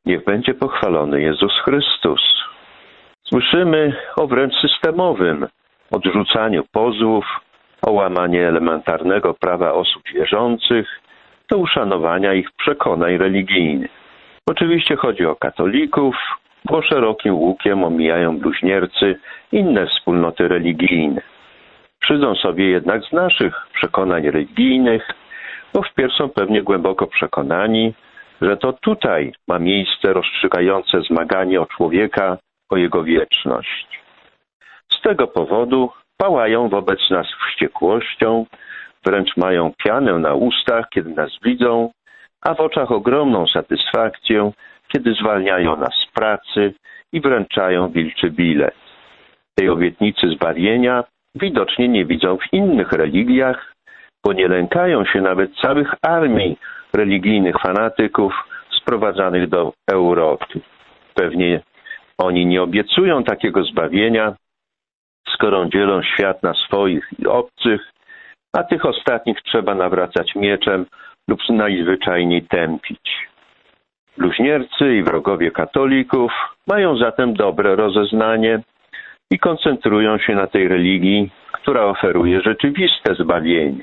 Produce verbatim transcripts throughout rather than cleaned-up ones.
Niech będzie pochwalony Jezus Chrystus. Słyszymy o wręcz systemowym odrzucaniu pozwów, o łamanie elementarnego prawa osób wierzących do uszanowania ich przekonań religijnych. Oczywiście chodzi o katolików, bo szerokim łukiem omijają bluźniercy inne wspólnoty religijne. Przyjdą sobie jednak z naszych przekonań religijnych, bo wpierw są pewnie głęboko przekonani, że to tutaj ma miejsce rozstrzygające zmaganie o człowieka, o jego wieczność. Z tego powodu pałają wobec nas wściekłością, wręcz mają pianę na ustach, kiedy nas widzą, a w oczach ogromną satysfakcję, kiedy zwalniają nas z pracy i wręczają wilczy bilet. Tej obietnicy zbawienia widocznie nie widzą w innych religiach, bo nie lękają się nawet całych armii religijnych fanatyków sprowadzanych do Europy. Pewnie oni nie obiecują takiego zbawienia, skoro dzielą świat na swoich i obcych, a tych ostatnich trzeba nawracać mieczem lub najzwyczajniej tępić. Bluźniercy i wrogowie katolików mają zatem dobre rozeznanie i koncentrują się na tej religii, która oferuje rzeczywiste zbawienie.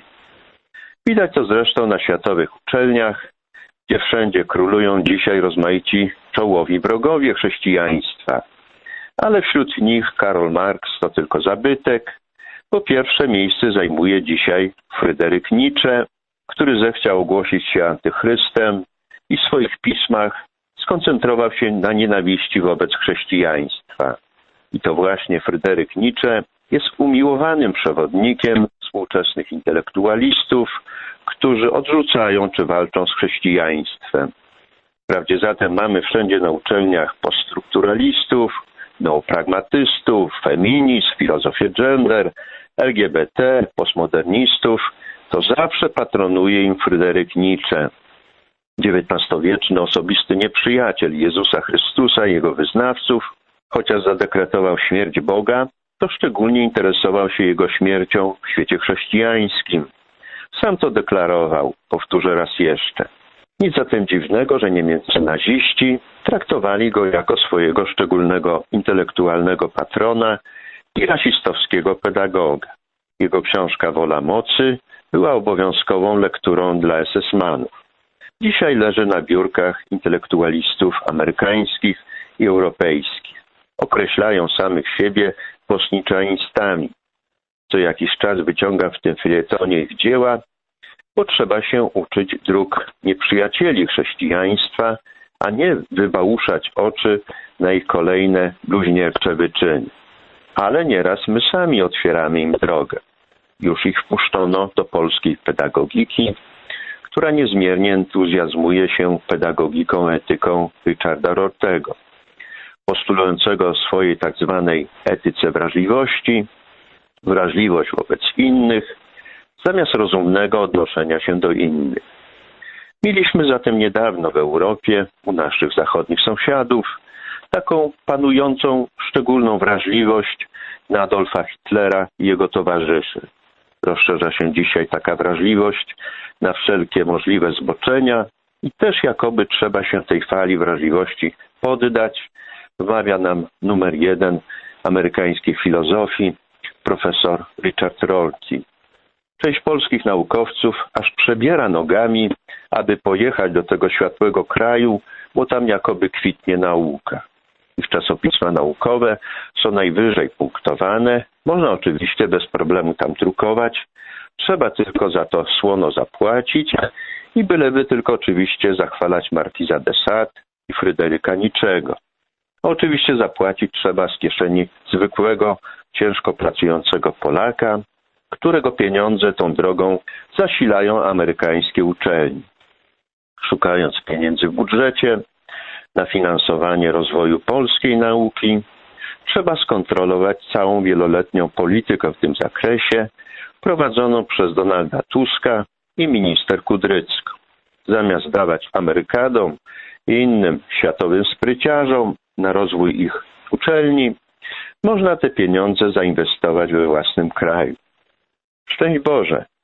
Widać to zresztą na światowych uczelniach, gdzie wszędzie królują dzisiaj rozmaici czołowi wrogowie chrześcijaństwa. Ale wśród nich Karol Marx to tylko zabytek, bo pierwsze miejsce zajmuje dzisiaj Fryderyk Nietzsche, który zechciał ogłosić się antychrystem i w swoich pismach skoncentrował się na nienawiści wobec chrześcijaństwa. I to właśnie Fryderyk Nietzsche jest umiłowanym przewodnikiem współczesnych intelektualistów, którzy odrzucają czy walczą z chrześcijaństwem. Wprawdzie zatem mamy wszędzie na uczelniach poststrukturalistów, neopragmatystów, feminizm, filozofię gender, L G B T, postmodernistów, to zawsze patronuje im Fryderyk Nietzsche, dziewiętnastowieczny osobisty nieprzyjaciel Jezusa Chrystusa i jego wyznawców. Chociaż zadekretował śmierć Boga, to szczególnie interesował się jego śmiercią w świecie chrześcijańskim. Sam to deklarował, powtórzę raz jeszcze. Nic zatem dziwnego, że niemieccy naziści traktowali go jako swojego szczególnego intelektualnego patrona i rasistowskiego pedagoga. Jego książka Wola Mocy była obowiązkową lekturą dla esesmanów. Dzisiaj leży na biurkach intelektualistów amerykańskich i europejskich. Określają samych siebie postniczaństami. Co jakiś czas wyciągam w tym felietonie ich dzieła, bo trzeba się uczyć dróg nieprzyjacieli chrześcijaństwa, a nie wybałuszać oczy na ich kolejne bluźniercze wyczyny. Ale nieraz my sami otwieramy im drogę. Już ich wpuszczono do polskiej pedagogiki, która niezmiernie entuzjazmuje się pedagogiką, etyką Richarda Rortego, postulującego o swojej tak zwanej etyce wrażliwości, wrażliwość wobec innych, zamiast rozumnego odnoszenia się do innych. Mieliśmy zatem niedawno w Europie, u naszych zachodnich sąsiadów, taką panującą szczególną wrażliwość na Adolfa Hitlera i jego towarzyszy. Rozszerza się dzisiaj taka wrażliwość na wszelkie możliwe zboczenia i też jakoby trzeba się tej fali wrażliwości poddać, wmawia nam numer jeden amerykańskiej filozofii, profesor Richard Rorty. Część polskich naukowców aż przebiera nogami, aby pojechać do tego światłego kraju, bo tam jakoby kwitnie nauka. Ich czasopisma naukowe są najwyżej punktowane, można oczywiście bez problemu tam drukować, trzeba tylko za to słono zapłacić i byleby tylko oczywiście zachwalać Markiza de Sade i Fryderyka Nietzschego. Oczywiście zapłacić trzeba z kieszeni zwykłego, ciężko pracującego Polaka, którego pieniądze tą drogą zasilają amerykańskie uczelnie. Szukając pieniędzy w budżecie na finansowanie rozwoju polskiej nauki, trzeba skontrolować całą wieloletnią politykę w tym zakresie prowadzoną przez Donalda Tuska i minister Kudrycką. Zamiast dawać Amerykadom i innym światowym spryciarzom na rozwój ich uczelni, można te pieniądze zainwestować we własnym kraju. Szczęść Boże,